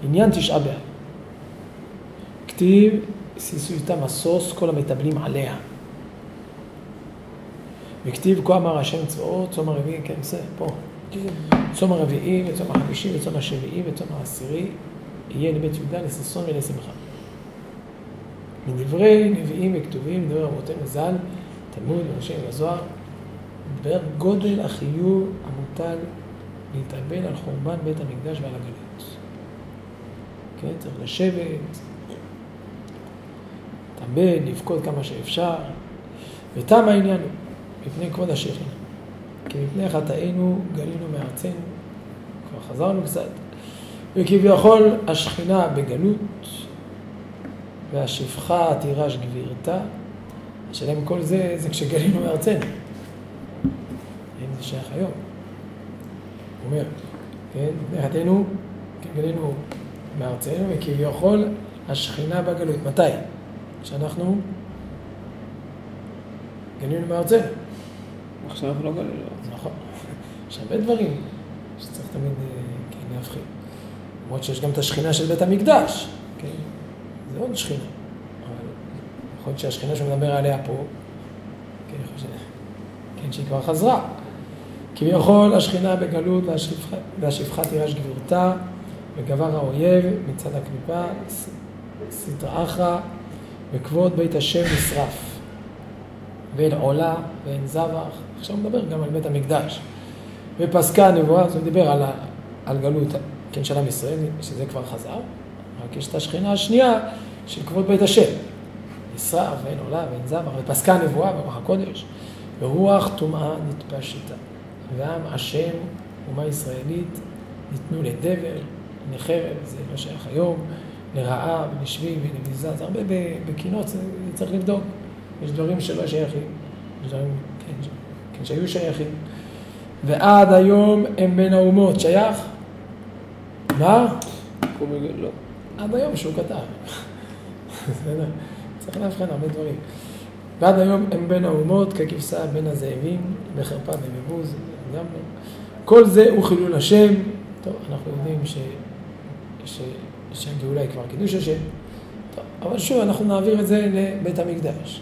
עניין תשעה באב. כתיב, שישו איתה משוש כל המטבלים עליה. וכתיב, כה אמר השם צבאות, צום הרביעי, כן, זה, פה. צום הרביעי, וצום החמישי, וצום השביעי, וצום העשירי, יהיה לבית יהודה לששון ולשמחה. מדברי נביאים וכתובים, דבר אבותינו ז"ל, תלמוד וראשי הזוהר, דבר גודל החיוב המוטל להתאבל על חורבן בית המקדש ועל הגלות. כן, צריך לשבת, להתאבל, לבכות כמה שאפשר, ותם העניין הוא, מפני כבוד השכינה. כי מפני חטאינו גלינו מארצנו, כבר חזרנו קצת, וכביכול השכינה בגלות, והשפחה תירש גבירתה, השאלה אם כל זה, זה כשגלינו מארצנו. אין זה שייך היום. הוא אומר, כן, מפני חטאינו, גלינו מארצנו, וכביכול השכינה בגלות. מתי? כשאנחנו גלינו מארצנו. עכשיו אנחנו לא גלינו. נכון. יש הרבה דברים שצריך תמיד כן, להבחין. למרות שיש גם את השכינה של בית המקדש. כן? זה עוד שכינה. אבל יכול להיות שהשכינה שמדבר עליה פה, כן, שהיא כבר חזרה. כביכול השכינה בגלות והשפחה תירש גבירתה, וגבר האויב מצד הקליפה, סטרא אחרא, וכבוד בית השם נשרף. ואין עולה ואין זבח. עכשיו הוא מדבר גם על בית המקדש. ופסקה הנבואה, זה דיבר על גלות, כן, של עם ישראל, שזה כבר חזר. רק יש את השכינה השנייה של כבוד בית השם. נשרף ואין עולה ואין זבח. ופסקה הנבואה ברוח הקודש. ורוח טומאה נתפשטה. ועם השם, אומה ישראלית, ניתנו לדבר, לחרב, זה לא שייך היום, לרעה ולשבי ולביזה. זה הרבה בקינות, זה צריך לבדוק. יש דברים שלא שייכים, יש דברים כן, שהיו שייכים. ועד היום הם בין האומות, שייך? מה? לא. עד היום שהוא כתב. צריך להבחן הרבה דברים. ועד היום הם בין האומות, ככבשה בין הזאבים, בחרפה ובבוז, גם לא. כל זה הוא חילול השם. טוב, אנחנו יודעים שהגאולה היא כבר קידוש השם. טוב, אבל שוב, אנחנו נעביר את זה לבית המקדש.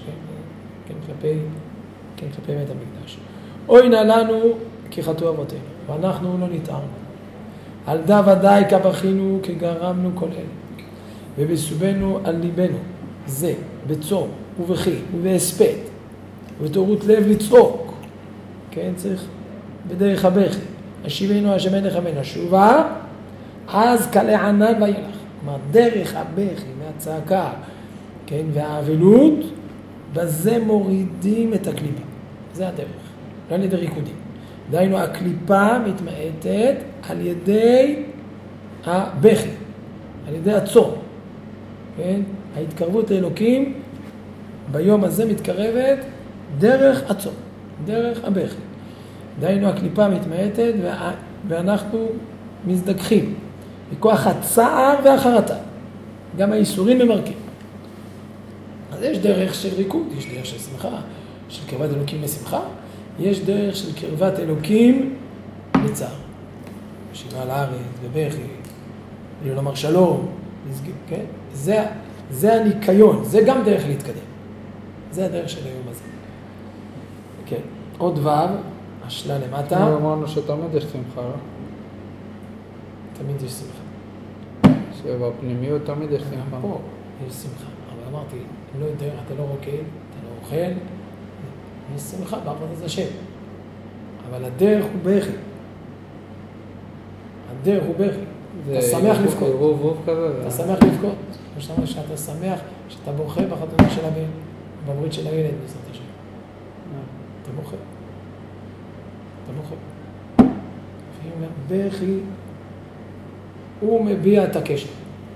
כן, כלפי בית המקדש. אוי נא לנו כי חטאו אבותינו, ואנחנו לא נטערנו. על דא ודאי כבכינו כגרמנו כל אלה. ובסובנו על ליבנו, זה, בצום ובכי ובהספד, ובתורות לב לצעוק. כן, צריך בדרך הבכי. השיבנו השם מלך אבינו שובה, אז כלה ענן וילך. כלומר, דרך הבכי מהצעקה, כן, והאבלות, בזה מורידים את הקליפה. זה הדרך. לא על ידי ריקודים. דהיינו, הקליפה מתמעטת על ידי הבכי, על ידי הצום. כן? ההתקרבות לאלוקים ביום הזה מתקרבת דרך הצום, דרך הבכי. דהיינו, הקליפה מתמעטת ואנחנו מזדככים מכוח הצער והחרטה. גם האיסורים ממרקים. אז יש דרך של ריקוד, יש דרך של שמחה, של קרבת אלוקים לשמחה, יש דרך של קרבת אלוקים לצער. שירה על הארץ, בבכי, לומר שלום, כן? זה הניקיון, זה גם דרך להתקדם. זה הדרך של היום הזה. כן, עוד ו' השלה למטה. אמרנו שתמיד יש שמחה, לא? תמיד יש שמחה. שבפנימיות תמיד יש שמחה. פה יש שמחה. אבל אמרתי, אם לא יודע, אתה לא רוקד, אתה לא אוכל, יש שמחה בעבודת השם. אבל הדרך הוא בכי. הדרך הוא בכי. אתה שמח לבכות. רוב כזה. אתה שמח לבכות. כמו שאתה אומר שאתה שמח, שאתה בוכה בחתונה של הבן, בברית של הילד, בעזרת השם. אתה בוכה. אתה בוכה. לפעמים בכי, הוא מביע את הקשר.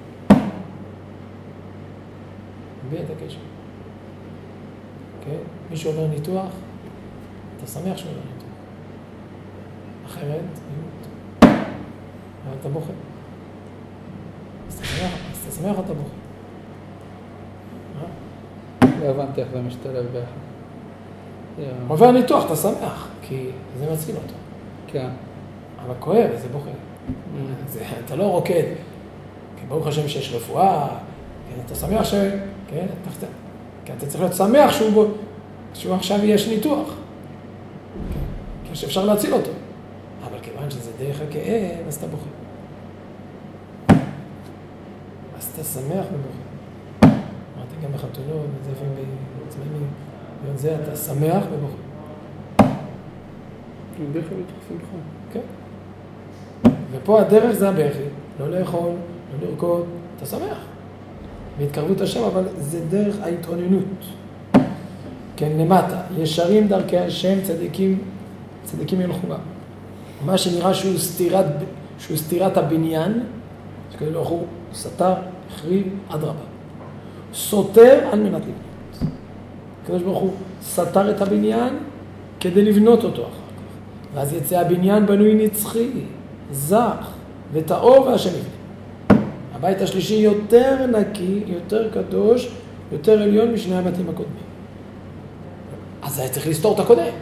מביע את הקשר. כן? מי שעובר ניתוח, אתה שמח שעובר ניתוח. אחרת, אבל אתה בוכה. אז אתה שמח או אתה בוכה? לא הבנתי איך זה משתלב ביחד. עובר ניתוח, אתה שמח, כי זה מציל אותו. כן. אבל כואב, זה בוכה. אתה לא רוקד. ברוך השם שיש רפואה, כן, אתה שמח ש... כן, אתה צריך להיות שמח שהוא עכשיו יש ניתוח. כן, שאפשר להציל אותו. אבל כיוון שזה דרך הכאב, אז אתה בוכה. אז אתה שמח ובוכה. אמרתי גם בחתונות, זה לפעמים בעצמנו, זה אתה שמח ובוכה. בכי מתוך שמחה. כן. ופה הדרך זה הבכי, לא לאכול, לא לרקוד, אתה שמח. בהתקרבות השם, אבל זה דרך ההתעוננות. כן, למטה, ישרים דרכי השם, צדיקים ילכו בה. מה שנראה שהוא סתירת הבניין, שכדי לא הוא סתר, החריב, עד רבה. סותר על מנת לבנות. הקדוש ברוך הוא סתר את הבניין כדי לבנות אותו אחר כך. ואז יצא הבניין בנוי נצחי, זך וטהור והשם יבנה. הבית השלישי יותר נקי, יותר קדוש, יותר עליון משני הבתים הקודמים. אז היה צריך לסתור את הקודם.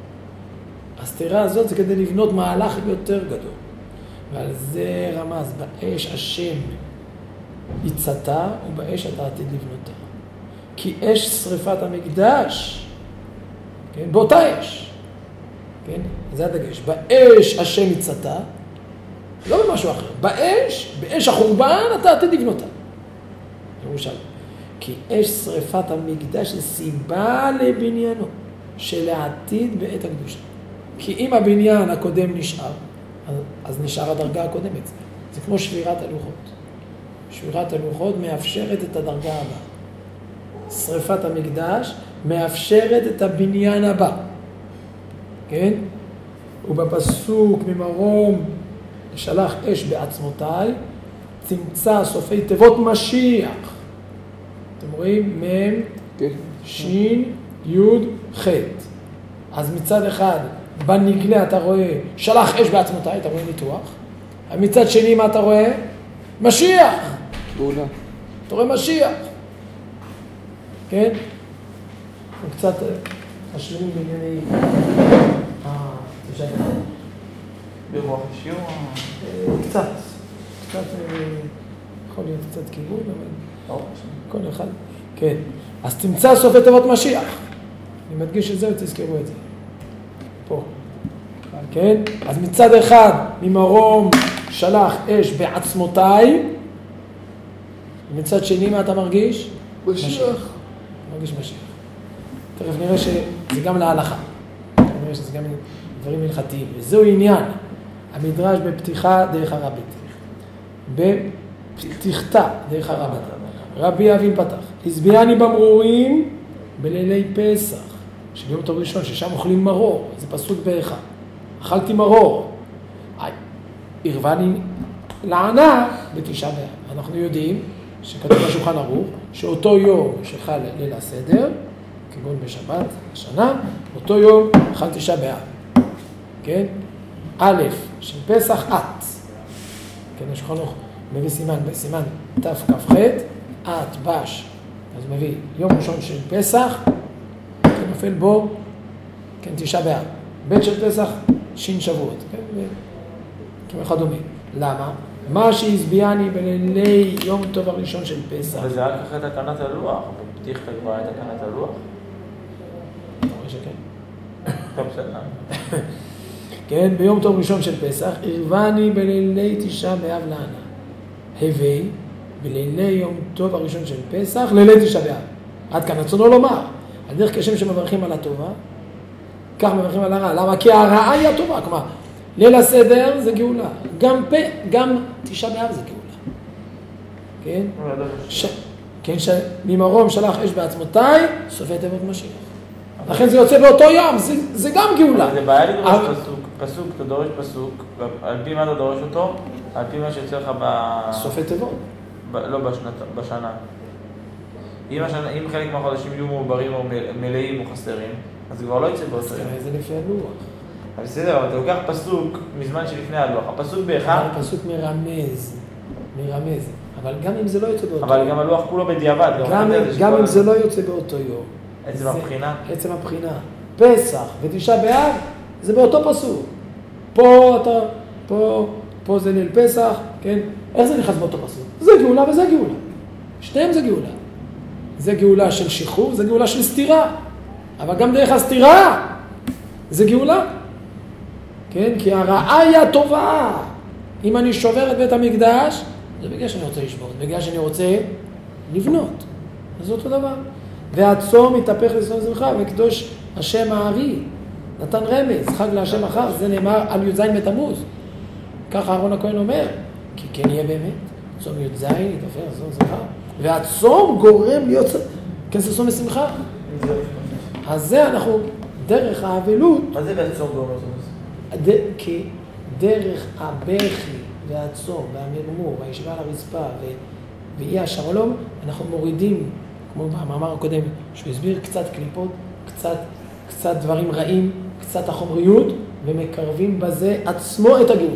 הסתירה הזאת זה כדי לבנות מהלך יותר גדול. ועל זה רמז, באש השם יצאתה, ובאש אתה עתיד לבנותה. כי אש שריפת המקדש, כן, באותה אש, כן, זה הדגש, באש השם יצאתה, לא במשהו אחר, באש החורבן אתה עתיד לבנותה. ירושלים. כי אש שריפת המקדש זה סיבה לבניינו, שלעתיד בעת הקדושה. כי אם הבניין הקודם נשאר, אז נשאר הדרגה הקודמת. זה כמו שבירת הלוחות. שבירת הלוחות מאפשרת את הדרגה הבאה. שריפת המקדש מאפשרת את הבניין הבא. כן? ובפסוק ממרום שלח אש בעצמותיי, צמצא סופי תיבות משיח. אתם רואים? מם, שין, יוד, חט. אז מצד אחד, בנגלה אתה רואה, שלח אש בעצמותיי, אתה רואה ניתוח. מצד שני, מה אתה רואה? משיח. גאולה. אתה רואה משיח. כן? וקצת משלימים בענייני ברוח השיעור? קצת יכול להיות קצת כיוון, אבל כל אחד. כן. אז תמצא סופי תיבות משיח. אני מדגיש את זה ותזכרו את זה. פה. כן? אז מצד אחד, ממרום שלח אש בעצמותיי, ומצד שני, מה אתה מרגיש? משיח. מרגיש משיח. תכף נראה שזה גם להלכה. נראה שזה גם דברים הלכתיים. וזהו עניין. המדרש בפתיחה דרך הרבית. בפתיחתה דרך הרבית. רבי אביל פתח. הזביעני במרורים בלילי פסח. שביום טוב ראשון, ששם אוכלים מרור. זה פסוק באחד. אכלתי מרור. הרבני לענה בתשעה באב. אנחנו יודעים שכתוב בשולחן ערוך, שאותו יום שחל ליל הסדר, כגון בשבת, השנה, אותו יום חל תשעה באב. כן? א' של פסח, את. כן, השולחן ערוך מביא סימן תכ"ח, את, בש. אז מביא יום ראשון של פסח, נופל בו, כן, תשעה באב. ב' של פסח, שין שבועות. כן? וכדומה. למה? מה שהזביעני בלילי יום טוב הראשון של פסח. אבל זה רק אחרי תקנת הלוח, בפתיחת כבר היה תקנת הלוח. אתה רואה שכן? טוב, בסדר. כן, ביום טוב ראשון של פסח, הרבני בלילי תשעה באב לענה. הווי, בלילי יום טוב הראשון של פסח, לילי תשעה באב. עד כאן, רצונו לומר, על דרך כשם שמברכים על הטובה, כך מברכים על הרעה. למה? כי הרעה היא הטובה. כלומר, ליל הסדר זה גאולה. גם תשעה באב זה גאולה. כן? כן, ממרום שלח אש בעצמותיי, סופי תיבות משיח. לכן זה יוצא באותו יום, זה גם גאולה. זה בעיה לדרוש פסוק, אתה דורש פסוק, על פי מה אתה דורש אותו? על פי מה שיוצא לך סופי תיבות. לא בשנה. אם חלק מהחודשים יהיו מעוברים או מלאים או חסרים, אז זה כבר לא יצא באותו יום. זה לפי הלוח. בסדר, אבל אתה לוקח פסוק מזמן שלפני הלוח, הפסוק באחד. הפסוק מרמז. אבל גם אם זה לא יוצא באותו יום. אבל גם הלוח כולו בדיעבד. גם אם זה לא יוצא באותו יום. עצם הבחינה? עצם הבחינה. פסח ותשעה באב זה באותו פסוק. פה פה זה ליל פסח, כן? איך זה נכנס באותו פסוק? זה גאולה וזה גאולה. שניהם זה גאולה. זה גאולה של שחרור, זה גאולה של סתירה. אבל גם דרך הסתירה זה גאולה. כן? כי הרעה היא הטובה. אם אני שובר את בית המקדש, זה בגלל שאני רוצה לשבור, בגלל שאני רוצה לבנות. זה אותו דבר. והצום מתהפך לששון שמחה, וקדוש השם הארי. נתן רמז, חג להשם אחר, זה נאמר על י"ז בתמוז. ככה אהרון הכהן אומר, כי כן יהיה באמת, צום י"ז, יתהפך לששון שמחה. והצום גורם להיות ששון ושמחה. אז זה אנחנו, דרך האבלות. מה זה והצום גורם להיות? כי דרך הבכי והצום והמרמור והישיבה על הרצפה ואי השלום, אנחנו מורידים, כמו במאמר הקודם, שהוא הסביר קצת קליפות, קצת דברים רעים, קצת החומריות, ומקרבים בזה עצמו את הגאולה.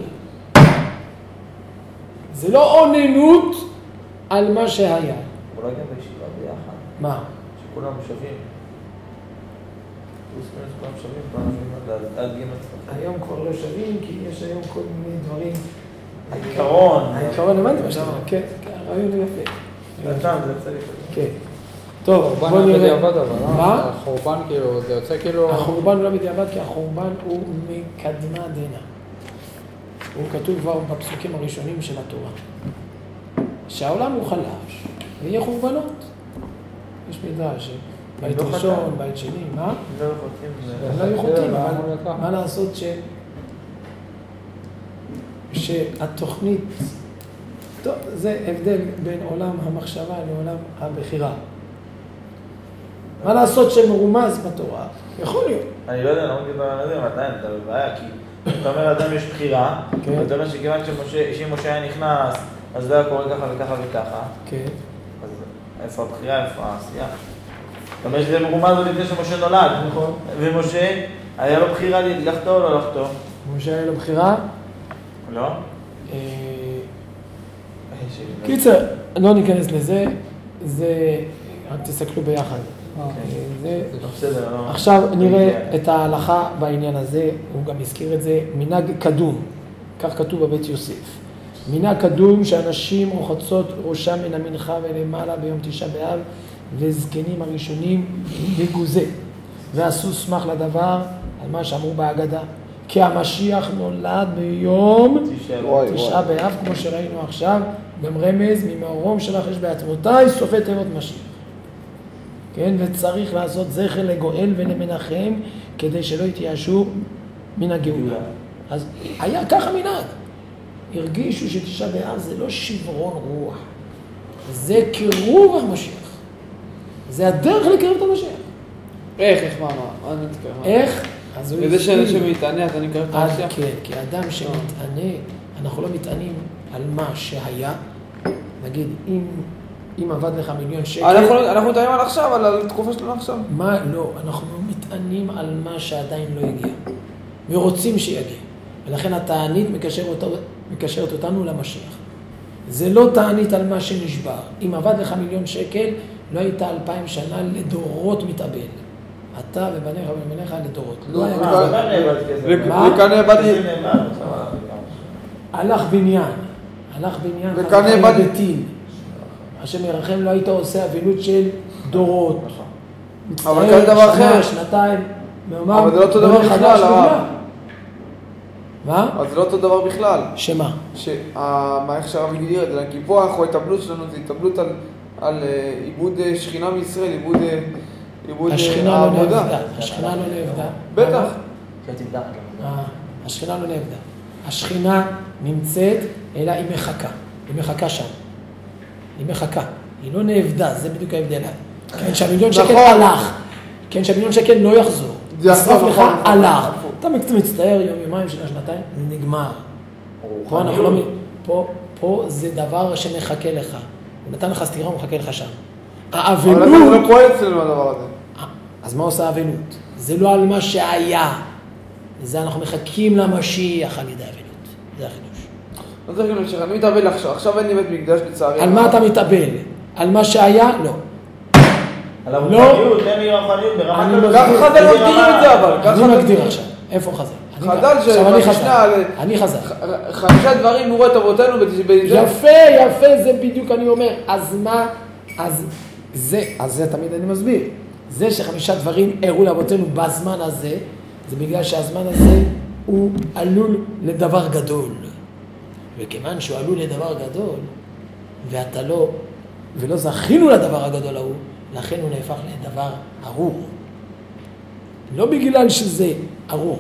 זה לא עוננות על מה שהיה. אולי גם בישיבה ביחד. מה? שכולם שווים. כולם שווים, עד גימל. היום כבר לא שווים, כי יש היום כל מיני דברים. העיקרון, הבנתי מה שאתה אומר, כן, הרעיון הוא יפה. נתן, זה יוצא לי. כן. טוב, בוא חורבן נראה. בדיעבד אבל, מה? החורבן כאילו, זה יוצא כאילו... החורבן לא בדיעבד, כי החורבן הוא מקדמה דנא. הוא כתוב כבר בפסוקים הראשונים של התורה. שהעולם הוא חלש, ויהיה חורבנות. יש מדרש, בית ראשון, בית שני, מה? לא יכולים. לא היו חוטאים, אבל מה לעשות שהתוכנית, טוב, זה הבדל בין עולם המחשבה לעולם הבחירה. מה לעשות שמרומז בתורה? יכול להיות. אני לא יודע, אני לא מדבר על זה, עדיין, אתה בבעיה, כי אתה אומר, לאדם יש בחירה, ואתה אומר שכיוון שאם משה היה נכנס, אז זה היה קורה ככה וככה וככה. כן. אז איפה הבחירה, איפה העשייה? זאת אומרת שזה מרומז עוד לפני שמשה נולד. נכון. ומשה, היה לו בחירה לחתור או לא לחתור? משה היה לו בחירה? לא? קיצר, לא ניכנס לזה, זה, רק תסתכלו ביחד. בסדר, לא. עכשיו נראה את ההלכה בעניין הזה, הוא גם הזכיר את זה, מנהג קדום, כך כתוב בבית יוסף. מנהג קדום שאנשים רוחצות ראשם מן המנחה ולמעלה ביום תשעה באב, וזקנים הראשונים בגוזה, ועשו סמך לדבר על מה שאמרו בהגדה. כי המשיח נולד ביום תשעה באב, כמו שראינו עכשיו, גם רמז ממאורום שלך יש בעצמותיי, סופי תיבות משיח. כן, וצריך לעשות זכר לגואל ולמנחם, כדי שלא יתייאשו מן הגאולה. אז היה ככה מנהג. הרגישו שתשעה באב זה לא שברון רוח, זה קירוב המשיח. זה הדרך לקרב את המשיח. איך, מה? איך? וזה שאנשים מתענה, אתה נקרב את המשיח? כן, כי אדם שמתענה, אנחנו לא מתענים על מה שהיה. נגיד, אם עבד לך מיליון שקל... אנחנו מתענים על עכשיו, על התקופה שלנו עכשיו. מה? לא, אנחנו מתענים על מה שעדיין לא יגיע. ורוצים שיגיע. ולכן התענית מקשרת אותנו למשיח. זה לא תענית על מה שנשבר. אם עבד לך מיליון שקל, לא היית 2000 שנה לדורות מתאבל. אתה ובניך ובניך לדורות. לא היה כזה. וכאן נאבדי... הלך בניין. וכאן נאבדי... השם ירחם, לא היית עושה אבילות של דורות. אבל כאן דבר אחר. שנתיים. אבל זה לא אותו דבר בכלל, הרב. מה? אז זה לא אותו דבר בכלל. שמה? מה איך שהרב הגדיר את זה? כי פה ההתאבלות שלנו זה התאבלות על עיבוד שכינה מישראל, עיבוד העבודה. השכינה לא נאבדה. בטח. השכינה לא נאבדה. השכינה נמצאת, אלא היא מחכה. היא מחכה שם. היא מחכה. היא לא נאבדה, זה בדיוק ההבדל. כן, שהמיליון שקל הלך. כן, שהמיליון שקל לא יחזור. נשרף לך, הלך. אתה מצטער יום, יומיים, שנתיים, זה נגמר. פה זה דבר שמחכה לך. הוא נתן לך סתירה, הוא מחכה לך שם. האבלות... אבל זה לא פועל אצלנו הדבר הזה. אז מה עושה האבלות? זה לא על מה שהיה. זה אנחנו מחכים למשיח על ידי האבלות. זה החידוש. לא זה החידוש, אני מתאבל עכשיו אין לי בית מקדש לצערי. על מה אתה מתאבל? על מה שהיה? לא. על הרוחניות, אין לי רוחניות ברמה כזאת. ככה חז"ל מגדירים את זה אבל. אני מגדיר עכשיו. איפה חז"ל? חז"ל שבמשנה, אני חז"ל. 5 דברים נורו את אבותינו. יפה, זה בדיוק אני אומר. אז מה, אז זה תמיד אני מסביר. זה ש5 דברים הראו לאבותינו בזמן הזה, זה בגלל שהזמן הזה הוא עלול לדבר גדול. וכיוון שהוא עלול לדבר גדול, ולא זכינו לדבר הגדול ההוא, לכן הוא נהפך לדבר ארור. לא בגלל שזה ארור.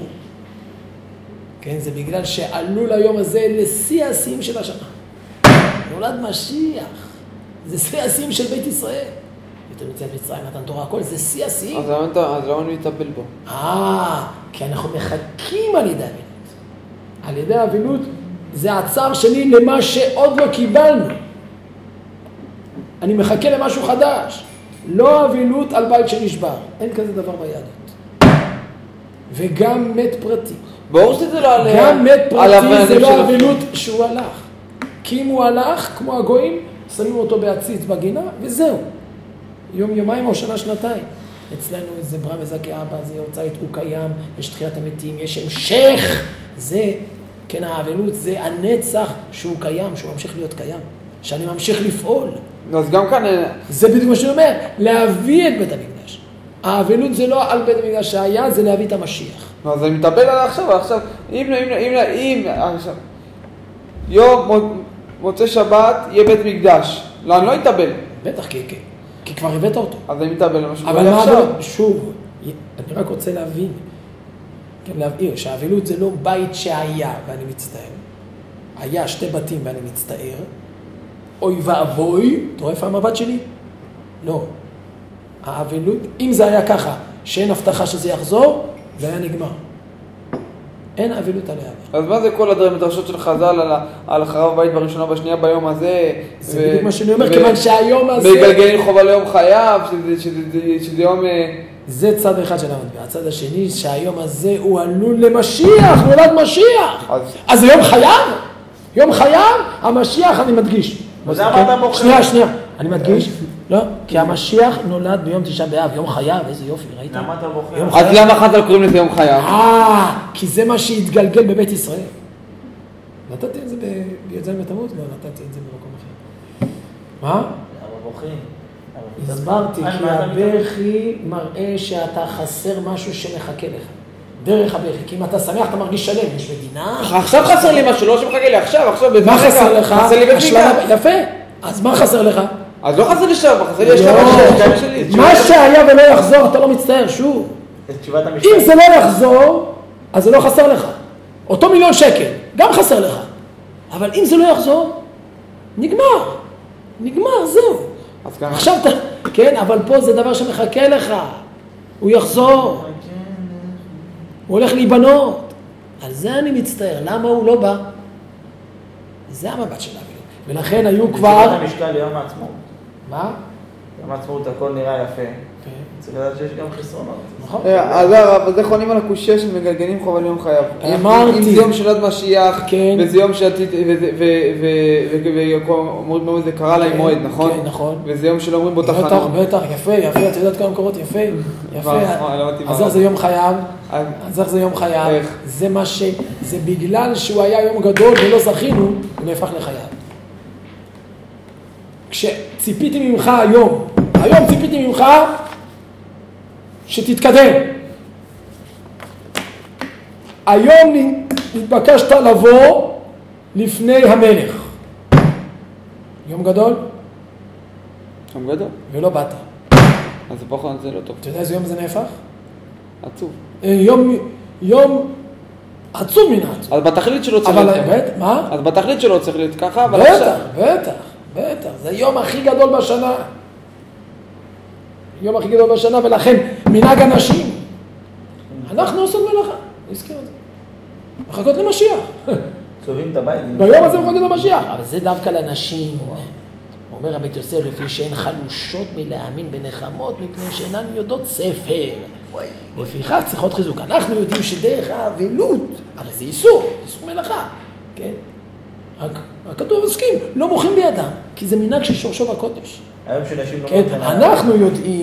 כן, זה בגלל שעלול היום הזה לשיא השיאים של השנה. נולד משיח. זה שיא השיאים של בית ישראל. יותר מציאת מצרים, נתן תורה, הכל זה שיא השיאים. אז למה נטפל בו? כי אנחנו מחכים על ידי אבילות. על ידי אבילות זה הצער שלי למה שעוד לא קיבלנו. אני מחכה למשהו חדש. לא אבילות על בית שנשבר. אין כזה דבר ביהדות. וגם מת פרטי. ברור שזה לא על... גם מת פרטי זה לא אבילות שהוא הלך. כי אם הוא הלך, כמו הגויים, שמים אותו בהציץ בגינה, וזהו. יומיים או שנה, שנתיים. אצלנו זה ברם וזקי אבא, זה יורצאית, הוא קיים, יש תחיית המתים, יש המשך. זה, כן, האבלות זה הנצח שהוא קיים, שהוא ממשיך להיות קיים. שאני ממשיך לפעול. אז גם כאן... זה בדיוק מה שאני אומר, להביא את בית המקדש. האבלות זה לא על בית המקדש שהיה, זה להביא את המשיח. אז אני מטפל על עכשיו, אם עכשיו, יום מוצא שבת יהיה בית מקדש. לא, אני לא אטבל. בטח, כי כבר הבאת אותו. אז אני מטבל למשהו. אבל מה האבלות? שוב, אני רק רוצה להבין, כן, להבהיר, שהאבלות זה לא בית שהיה ואני מצטער. היה 2 בתים ואני מצטער. אוי ואבוי, אתה רואה איפה המבט שלי? לא. האבלות, אם זה היה ככה, שאין הבטחה שזה יחזור, זה היה נגמר. אין אבלות עליה. אז מה זה כל הדרשות של חז"ל על חרב בית בראשונה בשנייה ביום הזה? זה בדיוק מה שאני אומר, כיוון שהיום הזה... מגלגלים חובה ליום חייו, שזה יום... זה צד אחד של המטבע. הצד השני, שהיום הזה הוא עלול למשיח, נולד משיח. אז זה יום חייו? יום חייו, המשיח, אני מדגיש. וזה אמרת בוחר. שנייה, אני מדגיש. לא, כי המשיח נולד ביום 9 באב, יום חייו, איזה יופי, ראית? למה אתה בוחר? אז למה חז"ל קוראים לזה יום חייו? כי זה מה שהתגלגל בבית ישראל. נתתי את זה בי"ז בתמוז? לא, נתתי את זה במקום אחר. מה? למה בוחרים? הסברתי, כי הבכי מראה שאתה חסר משהו שמחכה לך. דרך הבכי, כי אם אתה שמח אתה מרגיש שלם, יש מדינה. עכשיו חסר לי משהו, לא שמחכה לי עכשיו. מה חסר לך? חסר לי בבדיקה. יפה, אז מה חסר לך? אז לא חסר לי שם, חסר לי השלב שלי. מה שהיה ולא יחזור, אתה לא מצטער, שוב. אם זה לא יחזור, אז זה לא חסר לך. אותו 1,000,000 שקל, גם חסר לך. אבל אם זה לא יחזור, נגמר, זהו. עכשיו אתה, כן, אבל פה זה דבר שמחכה לך. הוא יחזור. הוא הולך להיבנות. על זה אני מצטער. למה הוא לא בא? זה המבט של אבילות. ולכן היו כבר... זה המשקל יום העצמאות. מה? יום העצמאות הכל נראה יפה. צריך לדעת שיש גם חסרונות. נכון. אז זה חונים על הקושיה של מגלגלים חובה ליום חייו. אמרתי. אם זה יום של עד משיח, וזה יום שעתיד, ואומרים זה קרה להם מועד, נכון? כן, נכון. וזה יום שלא אומרים בו תחנה. בטח, יפה, אתה יודעת כמה מקורות, יפה. אז איך זה יום חייו? זה מה זה בגלל שהוא היה יום גדול ולא זכינו, הוא נהפך לחייו. כשציפיתי ממך היום ציפיתי ממך שתתקדם. היום התבקשת לבוא לפני המלך. יום גדול? יום גדול. ולא באת. אז זה פחות, זה לא טוב. אתה יודע איזה יום זה נהפך? עצוב. יום עצוב מן העצוב. אז בתכלית שלו צריך להיות ככה. מה? אז בתכלית שלו צריך להיות ככה, אבל עכשיו... בטח. זה היום הכי גדול בשנה. יום הכי גדול בשנה, ולכן מנהג אנשים. אנחנו עושות מלאכה. נזכיר את זה. מחכות למשיח. צובעים את הבית. ביום הזה מחכות למשיח. אבל זה דווקא לאנשים. אומר רבי יוסף, לפי שהן חלושות מלהאמין בנחמות, מפני שאינן יודעות ספר. לפיכך צריכות חיזוק. אנחנו יודעים שדרך האבלות, הרי זה איסור מלאכה. כן? הכתוב מסכים, לא מוחים בידם, כי זה מנהג ששורשו בקודש. היום שנשים לא... כן,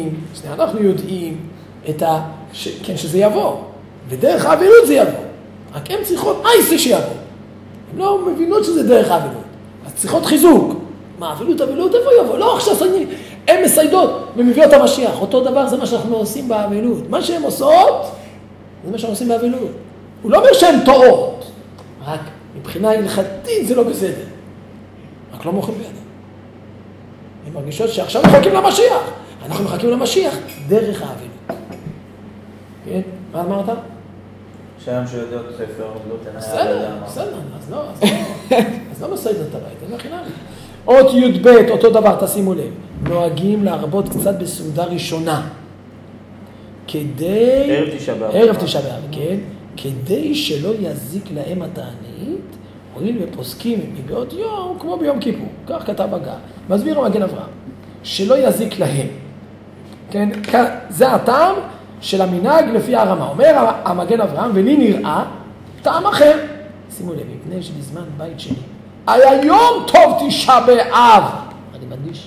אנחנו יודעים שזה יבוא, ודרך האבלות זה יבוא. רק הן צריכות אייסה שיבוא. הן לא מבינות שזה דרך האבלות. אז צריכות חיזוק. מה, אבלות, איפה יבוא? לא, עכשיו הן מסיידות ומביאות המשיח. אותו דבר זה מה שאנחנו עושים באבלות. מה שהן עושות, זה מה שאנחנו עושים באבלות. הוא לא אומר שהן טועות. רק מבחינה הלכתית זה לא בסדר. רק לא מוכרים בידם. הן מרגישות שעכשיו מחכים למשיח. אנחנו מחכים למשיח דרך האבלות. כן? מה אמרת? שהיום שיודעות ספר, לא תנאי. בסדר, אז לא מסייד את הבית, זה חינם. אות י"ב, אותו דבר, תשימו לב. נוהגים להרבות קצת בסעודה ראשונה. כדי... ערב תשעה באב, כן? כדי שלא יזיק להם התענית, הואיל ופוסקים מבעוד יום, כמו ביום כיפור. כך כתב הגה. מסביר המגן אברהם. שלא יזיק להם. כן? זה הטעם של המנהג לפי הרמה. אומר המגן אברהם, ולי נראה טעם אחר. שימו לב, מפני שבזמן בית שני, היה יום טוב תשעה באב. אני מדגיש.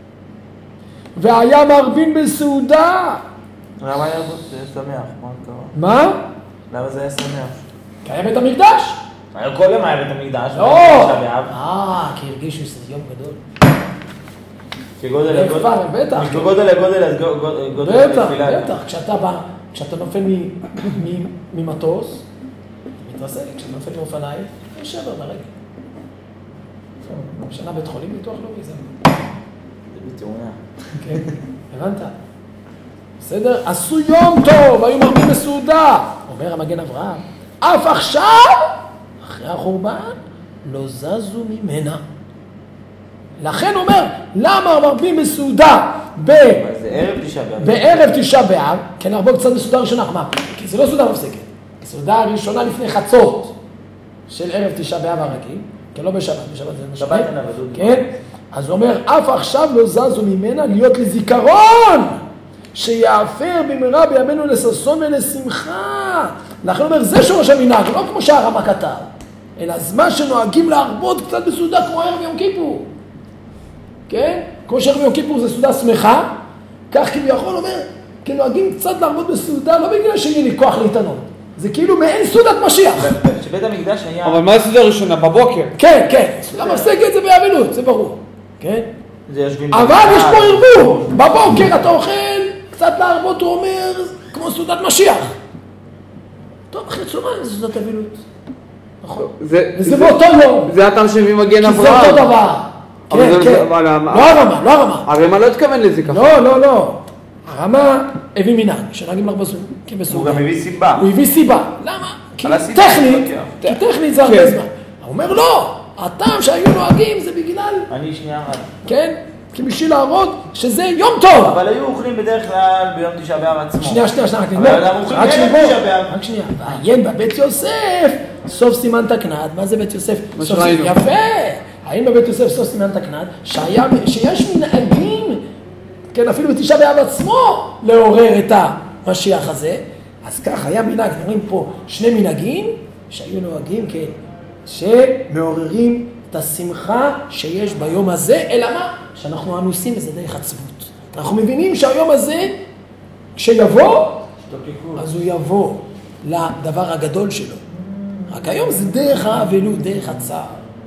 והיה מרבין בסעודה. למה היה שמח? מה? למה זה היה שמח? כי היה בית המקדש. קודם היה בית המקדש. לא. כי הרגישו שזה יום גדול. כגודל לגודל. בטח. כגודל לגודל. בטח. כשאתה נופל ממטוס, אתה מתרסק, כשאתה נופל מאופניים, יש שבר ברגל. שנה בית חולים ביטוח לאומי, זה בתאונה. כן, הבנת? בסדר? עשו יום טוב, היו מרבים בסעודה. אומר המגן אברהם, אף עכשיו, אחרי החורבן, לא זזו ממנה. לכן אומר, למה מרבים בסעודה בערב תשעה באב? כן, נרבות קצת בסעודה ראשונה, מה? כי זה לא סעודה מפסקת. הסעודה הראשונה לפני חצות של ערב תשעה באב הרגיל, כן, לא בשבת, בשבת זה משנה. כן? אז הוא אומר, אף עכשיו לא זזו ממנה להיות לזיכרון, שיעפר במהרה בימינו לששון ולשמחה. לכן הוא אומר, זה שורש המנהג, לא כמו שהרמ"א כתב, אלא זמן שנוהגים להרבות קצת בסעודה כמו ערב יום כיפור. כן? כמו שערב יום כיפור זה סעודה שמחה, כך כביכול אומר, כי נוהגים קצת להרבות בסעודה, לא בגלל שיהיה לי כוח להתענות. זה כאילו מעין סעודת משיח. שבית המקדש היה... אבל מה הסעודה הראשונה? בבוקר? כן, כן. סעודה מפסקת זה באבלות, זה ברור. כן? אבל יש פה ערבוב. בבוקר אתה אוכל, קצת להרבות, הוא אומר, כמו סעודת משיח. טוב, אחרי צהריים זה סעודת אבלות. נכון. וזה באותו יום. זה הטעם שמביא מגן אברהם. כי זה אותו דבר. כן, כן. לא הרמ"א. הרמ"א לא התכוון לזה ככה. לא. הרמ"א הביא מנהג, שנהגים להרבות בסעודה. הוא גם הביא סיבה. הוא הביא סיבה. למה? כי טכנית זה הרבה זמן. הוא אומר לא, הטעם שהיו נוהגים זה בגלל... אני שנייה רק. כן? כי בשביל להראות שזה יום טוב. אבל היו אוכלים בדרך כלל ביום תשעה באב עצמו. שנייה, רק שנייה. ועיין בבית יוסף, סוף סימן תקנת. מה זה בית יוסף? יפה. עיין בבית יוסף סוף סימן תקנת, שיש מנהגים, כן, אפילו בתשעה באב עצמו, לעורר את המשיח הזה. אז כך היה מנהג, נראים פה שני מנהגים, שהיו נוהגים, כן, שמעוררים את השמחה שיש ביום הזה, אלא מה? שאנחנו אנוסים בזה דרך עצבות. אנחנו מבינים שהיום הזה, כשיבוא, אז הוא יבוא לדבר הגדול שלו. רק היום זה דרך האבלות, דרך הצער.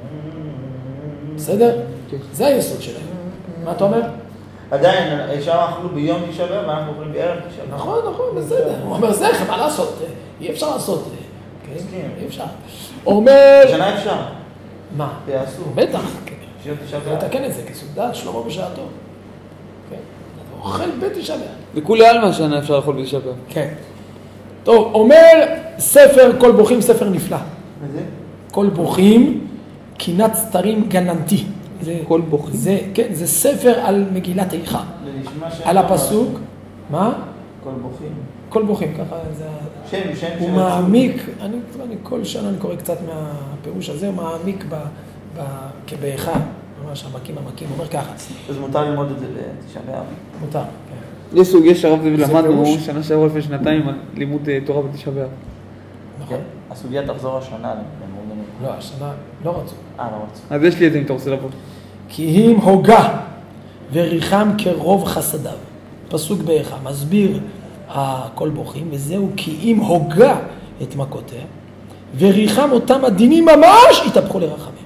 בסדר? זה היסוד שלהם. מה אתה אומר? עדיין, אפשר אכלו ביום תשעה באב, ואנחנו אוכלים בערב תשעה באב. נכון, בסדר. הוא אומר, זה מה לעשות? אי אפשר לעשות. אי אפשר. הוא אומר... בשנה אפשר. מה? תעשו. בטח. שיום תשעה באב. לתקן את זה, כסעודת שלמה בשעתו. כן? אתה אוכל בתשעה באב. וכולי עלמא שנה אפשר לאכול בתשעה באב. כן. טוב, אומר ספר כל בוכים, ספר נפלא. וזה? כל בוכים, קינת סתרים גננתי. כל בוכים? כן, זה ספר על מגילת איכה. על הפסוק. מה? כל בוכים. כל בוכים, ככה זה... שם. הוא מעמיק, אני כל שנה אני קורא קצת מהפירוש הזה, הוא מעמיק כבאיכה, ממש עמקים, הוא אומר ככה. אז מותר ללמוד את זה בתשעה באב? מותר, כן. יש סוג, יש הרב זאב למדנו שנה שעברה לפני שנתיים על לימוד תורה בתשעה באב. נכון. הסוגיה תחזור השנה. לא, השנה לא רצו. לא רצו. אז יש לי את זה אם אתה רוצה לבוא. כי אם הוגה וריחם כרוב חסדיו. פסוק באיכה, מסביר הכל בוכים, וזהו כי אם הוגה את מכותיה, וריחם אותם הדינים ממש התהפכו לרחמים.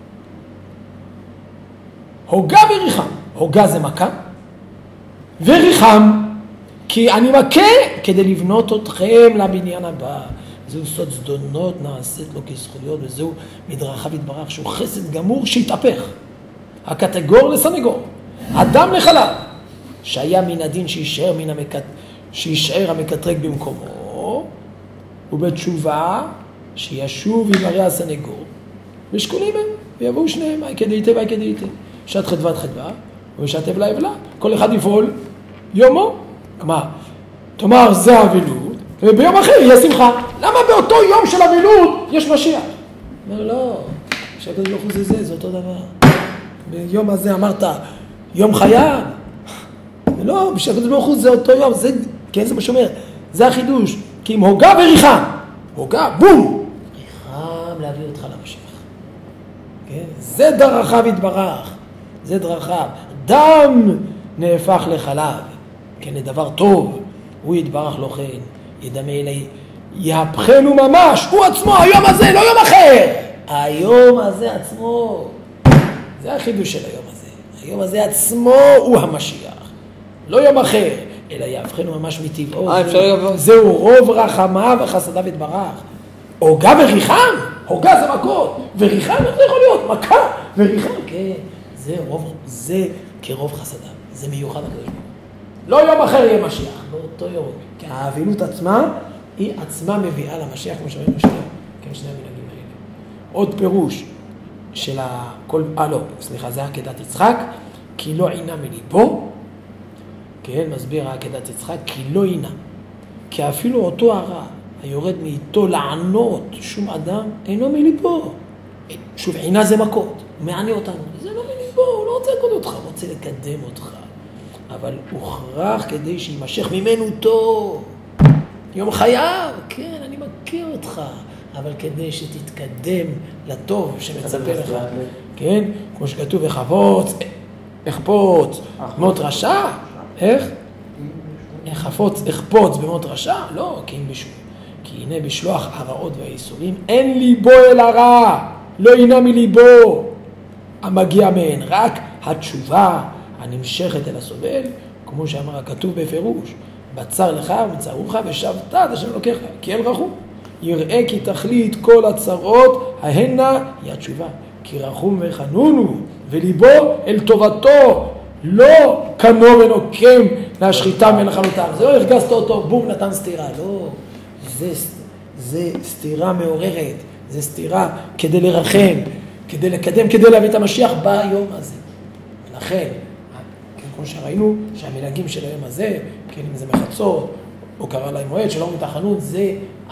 הוגה וריחם. הוגה זה מכה, וריחם, כי אני מכה כדי לבנות אתכם לבניין הבא. זהו סוד זדונות נעשית לו כזכויות, וזהו מדרכיו יתברך, שהוא חסד גמור שהתהפך. הקטגור לסנגור, אדם לחלב, שהיה מן הדין שישאר המקטרק במקומו, ובתשובה שישוב ימרא הסנגור, ושקולים הם, ויבואו שניהם, כדאיתה וכדאיתה. שעת חדוות חדווה, ושעת אבלה אבלה. כל אחד יפעול יומו. תאמר, זה אבילות, וביום אחר יהיה שמחה. למה באותו יום של אבילות יש משיח? אומר, לא, שהקדוש ברוך הוא זה אותו דבר. ביום הזה אמרת, יום חייו. לא, שהקדוש ברוך הוא זה אותו יום, זה, כן, זה מה שאומר, זה החידוש. כי אם הוגה וריחם, הוגה, בום! ריחם להביא אותך למשיח. כן? זה דרכיו יתברך. זה דרכיו. דם נהפך לחלב, כן, לדבר טוב. הוא יתברך לו כן, ידמה אלי, יהפכנו ממש, הוא עצמו, היום הזה, לא יום אחר. היום הזה עצמו. זה החידוש של היום הזה. היום הזה עצמו הוא המשיח. לא יום אחר, אלא יהפכנו ממש מטבעו. זהו רוב רחמיו וחסדיו יתברך. הוגה וריחם, הוגה זה מכות, וריחם איך זה יכול להיות? מכה וריחם, כן. זה כרוב חסדיו, זה מיוחד הקדוש. לא יום אחר יהיה משיח, באותו יום. כי האבילות עצמה, היא עצמה מביאה למשיח, כמו שראינו שני המנהגים האלה. עוד פירוש של זה עקדת יצחק, כי לא עינה מליבו, כן, מסביר עקדת יצחק, כי לא עינה. כי אפילו אותו הרע, היורד מאיתו לענות שום אדם, אינו מליבו. שוב, עינה זה מכות, הוא מענה אותנו. זה לא מליבו, הוא לא רוצה לקוד אותך, הוא רוצה לקדם אותך. אבל הוכרח כדי שימשך ממנו טוב. יום חייו, כן, אני מכיר אותך. אבל כדי שתתקדם לטוב שמצפה לך. כן, כמו שכתוב, אחפוץ, מות רשע. איך? אחפוץ במות רשע? לא, כי הנה בשלוח הרעות והאיסורים, אין ליבו אל הרע, לא הנה מליבו המגיע מהן, רק התשובה הנמשכת אל הסובל, כמו שאמר הכתוב בפירוש, בצר לך ובצרוך ושבת עד השם אלוקיך, כי אל רחום. יראה כי תכלית כל הצרות, ההנה היא התשובה. כי רחום וחנון הוא, וליבו אל טובתו, לא כנו ונוקם להשחיתם ולכלותם. זה לא הרגזת אותו, בום, נתן סתירה. לא, זה סתירה מעוררת, זה סתירה כדי לרחם, כדי לקדם, כדי להביא את המשיח ביום הזה. לכן, כמו שראינו, שהמנהגים של היום הזה, כן, אם זה מחצות, או קרא להם מועד, שלא מתחנות, זה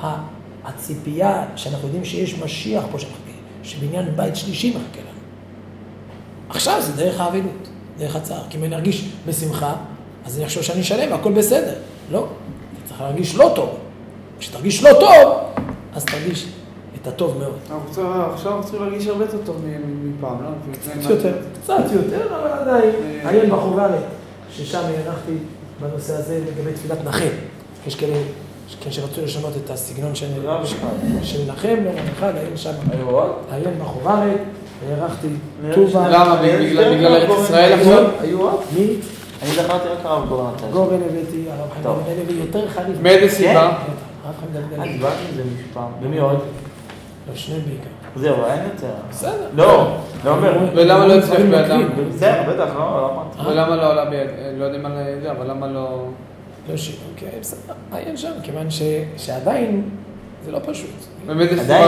הציפייה שאנחנו יודעים שיש משיח פה שמחכה, שבניין בית שלישי מחכה לנו. עכשיו זה דרך האבילות, דרך הצער, כי אם אני נרגיש בשמחה, אז אני חושב שאני שלם והכל בסדר. לא, אתה צריך להרגיש לא טוב. כשתרגיש לא טוב, אז תרגיש את הטוב מאוד. עכשיו אנחנו צריכים להרגיש הרבה יותר טוב מפעם, לא? קצת יותר, אבל עדיין. עיין בחוברת, ששם הערכתי בנושא הזה לגבי תפילת נחם. יש כאלה שרצו לשנות את הסגנון של נחם, לא אחד, עיין שם. עיין בחוברת, הערכתי טובה. למה? בגלל ארץ ישראל עכשיו? היו עוד? מי? אני זכרתי רק הרב גורן. גורן הבאתי, הרב חיים דלוי יותר חריף. מאיזה סיבה? הרב חיים דלוי. אני דיברתי עם זה משפעם. במי עוד? לא, שניהם בעיקר. זהו, אין יותר. בסדר. לא אומר. ולמה לא הצליח בידם? בסדר, בטח, לא אמרתי. ולמה לא עלה ביד? לא יודעים על זה, אבל למה לא... לא שינו, כן, בסדר. עיין שם, כיוון שעדיין זה לא פשוט. ובאיזה עדיין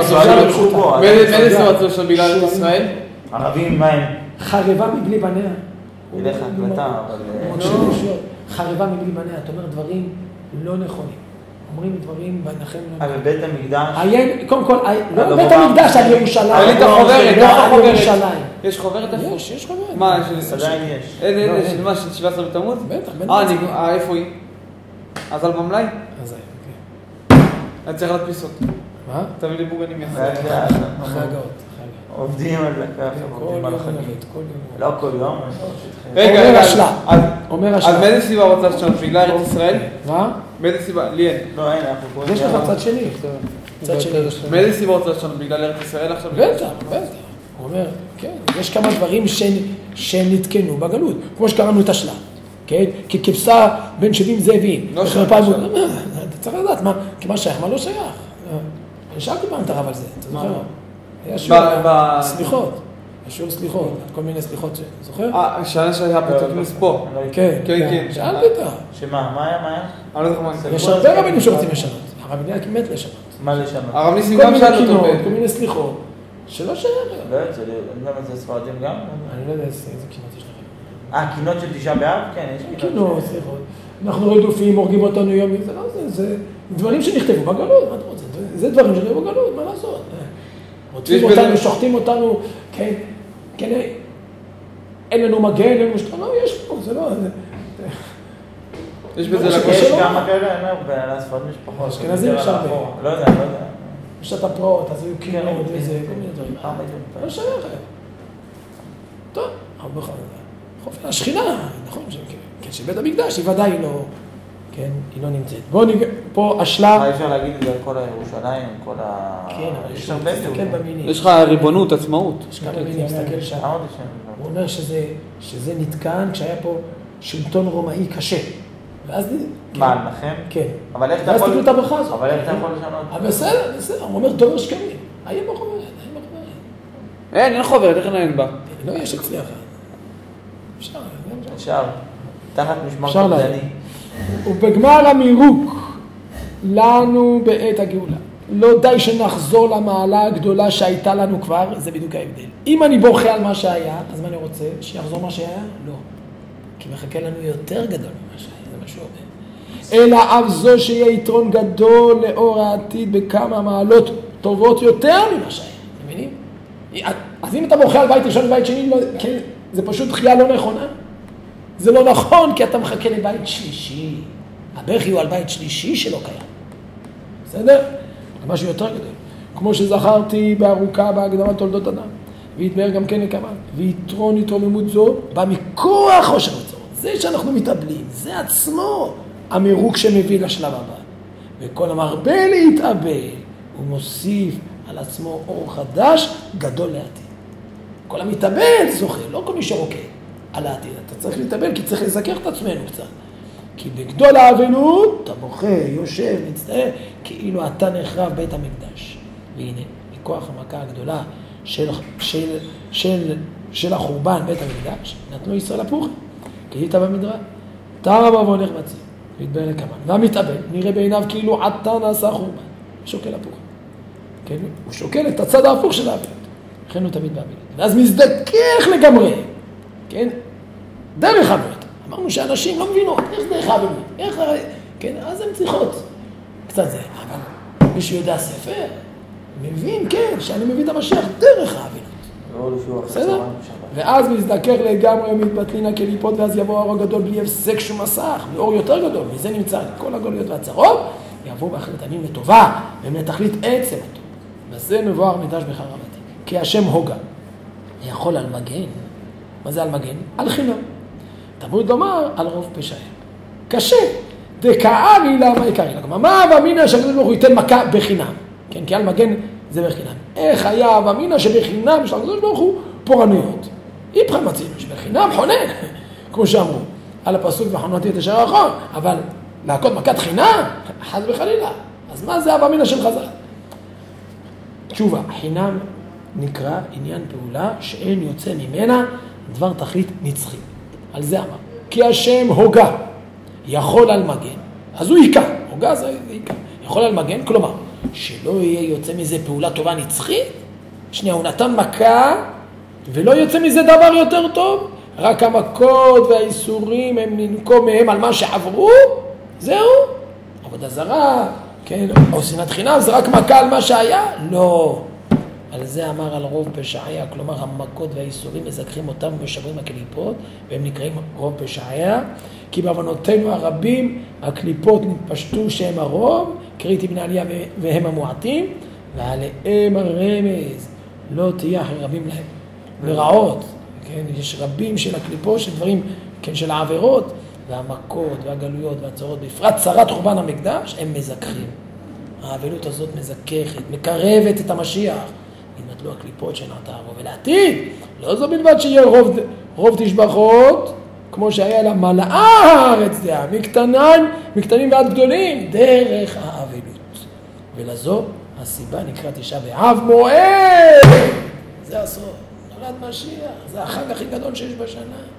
סיבה רצו שם בגלל ארץ ישראל? ערבים, מה הם? חרבה מבלי בניה. ילך הקלטה, אבל... חרבה מבלי בניה, אתה אומר דברים לא נכונים. אומרים דברים בנחם לא נכונים. בבית המקדש? עיין, קודם כל, לא בית המקדש, על ירושלים. עלית חוברת, לא על ירושלים. יש חוברת איפה? יש חוברת. מה, עדיין יש. אין, מה, של 17 בתמוז? בטח, איפה היא? אז על ממלאי? אז כן. אני צריך להדפיס אותו. מה? תביא לי בוגנים יפה. אחרי הגאות. עובדים על זה ככה, עובדים על החגים. לא כל יום. רגע, אומר אז מאיזה סיבה רוצה לשנות? בגלל ארץ ישראל? מה? מאיזה סיבה? לי אין. לא, אין, אנחנו פה. יש לך צד שני. מצד שני. מאיזה סיבות זה שלנו? בגלל ארץ ישראל עכשיו? בטח. הוא אומר, כן, יש כמה דברים שנתקנו בגלות, כמו שקראנו את השלה, כן? ככבשה בין 70 זאבים. לא שייך. אתה צריך לדעת מה שייך, מה לא שייך. אני שאלתי פעם את הרב על זה, אתה זוכר? היה שיעור סליחות. שיעור סליחות, כל מיני סליחות, זוכר? השאלה שהיה בתקנוס פה. כן. שאלתי אותה. שמה? מה היה? אני לא יודע מה אני יש הרבה רבנים שרוצים לשנות. הרב אליהו מת לשנות. מה לשנות? הרב ניסים כל גם מיני שאל אותו. קינות, כל מיני סליחות, שלא שייך. לא יודע, אני לא יודע זה ספרדים גם? אני לא יודע איזה קינות יש לכם. קינות של תשעה באב? כן, יש קינות, סליחות. אנחנו רדופים, הורגים אותנו יום, זה לא זה דברים שנכתבו בגלות, מה אתה רוצה? זה דברים שנכתבו בגלות, מה לעשות? רוצים אותנו, שוחטים אותנו, כן, אין לנו מגן, אין לנו שטר, לא, יש לנו, זה לא... יש בזה לקושי. יש כמה כאלה, אני אומר, בספרדים יש פחות. אשכנזים יש הרבה. לא יודע. בשעת הפרעות, אז היו קינות וזה, כל מיני דברים. לא שייך. טוב, אבל בכל זאת. השכינה, נכון, שבית המקדש היא ודאי לא, כן, היא לא נמצאת. בואו נראה, פה השלב... אפשר להגיד את זה על כל הירושלים, כל ה... כן, אבל יש הרבה במינים. יש לך ריבונות, עצמאות. יש כמה מינים, תסתכל שם. הוא אומר שזה נתקן כשהיה פה שלטון רומאי קשה. ואז... מה, לכם? כן. אבל איך אתה ואז יכול... תקנו את הברכה הזאת. אבל איך אתה יכול לשנות? בסדר, הוא אומר דובר שקמים. היה בחוברת. אין חוברת, איך נהן בה? לא יש אצלך. אפשר. תחת משמר קפדני. ובגמר המירוק לנו בעת הגאולה. לא די שנחזור למעלה הגדולה שהייתה לנו כבר, זה בדיוק ההבדל. אם אני בוכה על מה שהיה, אז מה אני רוצה? שיחזור מה שהיה? לא. כי מחכה לנו יותר גדול ממה שהיה, זה מה שהוא אומר. אלא אף זו שיהיה יתרון גדול לאור העתיד בכמה מעלות טובות יותר ממה שהיה. אתם מבינים? אז אם אתה בוכה על בית ראשון ובית שני, כן, זה פשוט דחייה לא נכונה. זה לא נכון, כי אתה מחכה לבית שלישי. הבכי הוא על בית שלישי שלא קיים. בסדר? משהו יותר גדול. כמו שזכרתי בארוכה בהקדמת תולדות אדם. והתבהר גם כן לכמה. ויתרון התרוממות זו בא מכוח עושר וצורות. זה שאנחנו מתאבלים, זה עצמו המירוק שמביא לשלב הבא. וכל המרבה להתאבל, הוא מוסיף על עצמו אור חדש גדול לעתיד. כל המתאבל זוכה, לא כל מי שרוקד על העתיד. אתה צריך להתאבל כי צריך לזכר את עצמנו קצת. כי בגדול האבלות, אתה בוכה, יושב, מצטער, כאילו אתה נחרב בית המקדש. והנה, מכוח המכה הגדולה של החורבן בית המקדש, נתנו ישראל הפוך, כי היית במדרה. תרא בא והולך בציר, והתבהר לכמה. והמתאבל, נראה בעיניו כאילו עתה נעשה חורבן. שוקל הפוך. כן? הוא שוקל את הצד ההפוך של האבלות. לכן הוא תמיד באבלות. ואז מזדכך לגמרי. כן? דרך האבלות. אמרנו שאנשים לא מבינות, איך דרך האבלות? איך... כן? אז הן צריכות. קצת זה. אבל מישהו יודע ספר, מבין, כן, שאני מביא את המשיח דרך האבלות. בסדר? ואז מזדכך לגמרי ומתבטלין הקליפות, ואז יבוא האור הגדול בלי הפסק שום מסך, באור יותר גדול. מזה נמצא כל הגוליות והצרות, יבואו באחרית הימים לטובה, והם לתכלית עצם אותו. וזה מבואר מדרש בחרבתי. כי השם הוגה, יכול על מגן. מה זה על מגן? על חינם. תמוד לומר על רוב פשעיה. קשה. דקארי למה יקרי. כלומר, מה ואמינא שהקדוש ברוך הוא ייתן מכה בחינם? כן, כי על מגן זה בחינם. איך היה ואמינא שבחינם של הקדוש ברוך הוא פורענויות? איפכא מצינו שבחינם חונן, כמו שאמרו. על הפסוק וחוננתי את השער האחרון, אבל להכות מכת חינם, חס וחלילה. אז מה זה ואמינא של חז"ל? תשובה, חינם נקרא עניין פעולה שאין יוצא ממנה דבר תכלית נצחי. על זה אמר. כי השם הוגה, יכול על מגן, אז הוא עיקר. הוגה זה עיקר. יכול על מגן, כלומר, שלא יהיה יוצא מזה פעולה טובה נצחית. שנייה, הוא נתן מכה, ולא יוצא מזה דבר יותר טוב. רק המכות והאיסורים הם ננקום מהם על מה שעברו. זהו. עבודה זרה, כן, או שנאת חינם, זה רק מכה על מה שהיה? לא. על זה אמר על רוב פשעיה, כלומר המכות והאיסורים מזכחים אותם ומשברים הקליפות, והם נקראים רוב פשעיה, כי בעוונותינו הרבים הקליפות נתפשטו שהם הרוב, קריטי בני עלייה והם המועטים, ועליהם הרמז, לא תהיה אחרי רבים להם. לרעות, כן, יש רבים של הקליפות, של דברים, כן, של העבירות, והמכות והגלויות והצרות, בפרט צרת חורבן המקדש, הם מזכחים. האבלות הזאת מזככת, מקרבת את המשיח. יתבטלו הקליפות שנעתה הרוב ולעתיד. לא זו בלבד שיהיה רוב תשבחות, כמו שהיה לה מלאה הארץ דעה, מקטנים ועד גדולים, דרך האבלות. ולזו הסיבה נקרא תשעה באב מועד. זה הסוף, נולד משיח, זה החג הכי גדול שיש בשנה.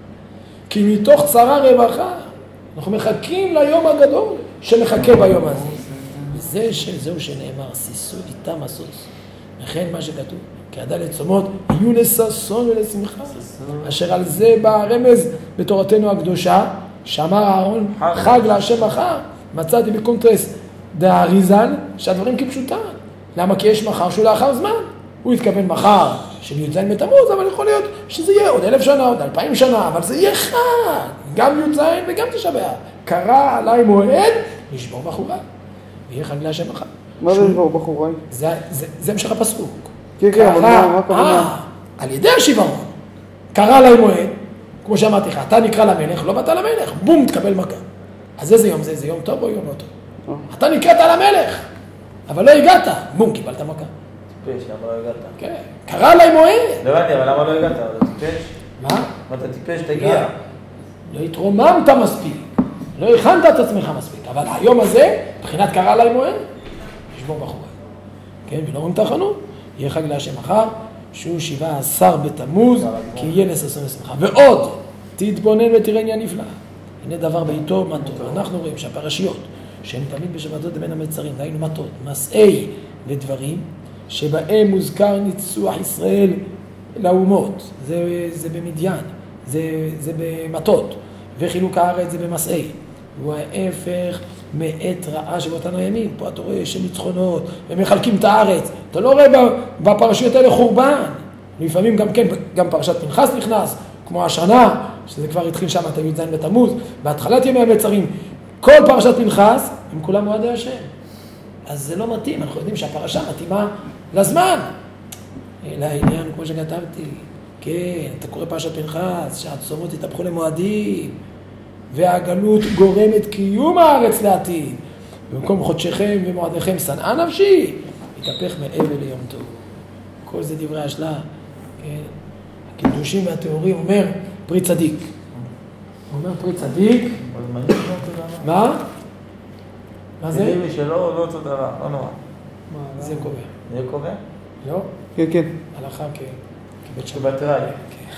כי מתוך צרה רווחה, אנחנו מחכים ליום הגדול שמחכה ביום הזה. זהו שנאמר, שישו איתם הסוס. וכן מה שכתוב, כי עדה לצומות יהיו לששון ולשמחה. אשר על זה בא הרמז בתורתנו הקדושה, שאמר אהרון, חג להשם מחר. מצאתי בקונטרס דאריזל, שהדברים כפשוטם. למה? כי יש מחר שהוא לאחר זמן. הוא התכוון מחר של י"ז בתמוז, אבל יכול להיות שזה יהיה עוד 1000 שנה, עוד 2000 שנה, אבל זה יהיה חג, גם י"ז וגם תשעה באב. קרא עליי מועד, לשבור בחוריי, ויהיה חג להשם מחר. מה זה לשבור בחוריי? זה המשך הפסוק. כן, אבל מה הכוונה? על ידי השיוורון, קרא עליי מועד, כמו שאמרתי לך, אתה נקרא למלך, לא באת למלך, בום, תקבל מכה. אז איזה יום זה? זה יום טוב או יום לא טוב? אתה נקראת למלך, אבל לא הגעת, בום, קיבלת מכה. טיפש, למה לא הגעת? כן, קרא עליי מועד. לא הבנתי, אבל למה לא הגעת? אתה טיפש? מה? אתה טיפש, תגיע. לא התרוממת מספיק, לא הכנת את עצמך מספיק, אבל היום הזה, מבחינת קרא עליי מועד, לשבור בחוריי. כן, ולא רואים תחנו, יהיה חג להשם מחר, שהוא 17 בתמוז, כי יהיה לששון ושמחה. ועוד, תתבונן ותראה עניין נפלא. הנה דבר בעיתו מתות. אנחנו רואים שהפרשיות, שהן תמיד בשבתות בין המצרים, דהיינו מתות, מסעי ודברים, שבהם מוזכר ניצוח ישראל לאומות. זה במדיין, זה במתות, וחילוק הארץ זה במסעי. הוא ההפך מעת רעה שבאותנו הימים. פה אתה רואה שניצחונות, הם מחלקים את הארץ. אתה לא רואה בפרשיות האלה חורבן. לפעמים גם כן, גם פרשת פנחס נכנס, כמו השנה, שזה כבר התחיל שם, את י"ז בתמוז, בהתחלת ימי המצרים. כל פרשת פנחס, הם כולם מועדי השם. אז זה לא מתאים, אנחנו יודעים שהפרשה מתאימה לזמן. לעניין, כמו שכתבתי, כן, אתה קורא פרשת פנחס, שהצומות יתהפכו למועדים, והגלות גורמת קיום הארץ לעתיד. במקום חודשיכם ומועדיכם שנאה נפשי, יתהפך מאבל ליום טוב. כל זה דברי השלה, כן. הקדושים והטהורים אומר פרי צדיק. הוא אומר פרי צדיק. מה? מה זה? תגידי לי שלא, לא תודה רע, לא נורא. זה קובע. זה קובע? לא? כן, כן. הלכה כבית שבת. כבת ראי.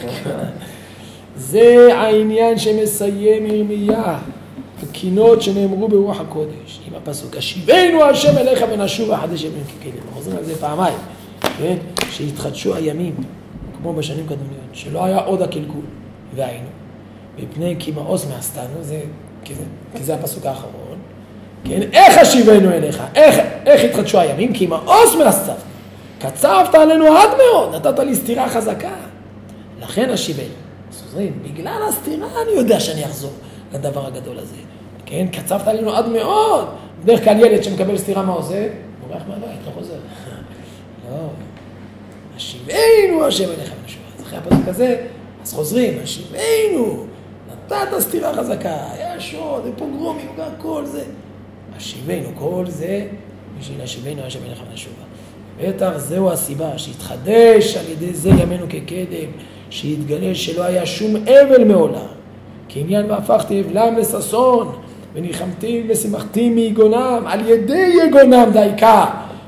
זה העניין שמסיים ירמיה, הקינות שנאמרו ברוח הקודש, עם הפסוק, השיבנו השם אליך ונשוב אחדש ימים ככלים. חוזרים על זה פעמיים, כן? שהתחדשו הימים, כמו בשנים קודמות, שלא היה עוד הקלקול, והיינו, מפני כי מאוס מעשתנו, כי זה הפסוק האחרון, כן? איך השיבנו אליך? איך התחדשו הימים? כי מאוס מעשתנו. קצבת עלינו עד מאוד, נתת לי סתירה חזקה. לכן השיבנו. סוזרים, בגלל הסתירה אני יודע שאני אחזור לדבר הגדול הזה. כן? קצבת עלינו עד מאוד. בדרך כלל ילד שמקבל סתירה מה עושה? בורח מהבית, לא חוזר. לא. השיבנו השם אליך ונשוב. אז אחרי הפסוק הזה, אז חוזרים, השיבנו. נתת סתירה חזקה, היה שוד, פוגרומים, כל זה. השיבנו, כל זה, בשביל השיבנו השם אליך ונשוב. בטח זהו הסיבה, שהתחדש על ידי זה ימינו כקדם, שהתגלה שלא היה שום אבל מעולם. כעניין והפכתי אבלם לששון, וניחמתי ושמחתי מיגונם, על ידי יגונם דייקה,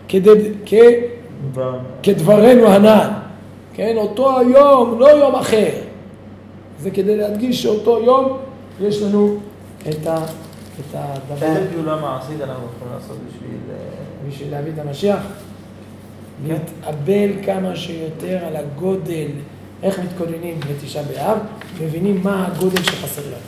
כדברנו הנ"ל. כן, אותו היום, לא יום אחר. זה כדי להדגיש שאותו יום יש לנו את הדבר. איזה פעולה מעשית אנחנו יכולים לעשות בשביל להביא את המשיח? להתאבל כמה שיותר על הגודל, איך מתכוננים לתשעה באב, מבינים מה הגודל שחסר לנו.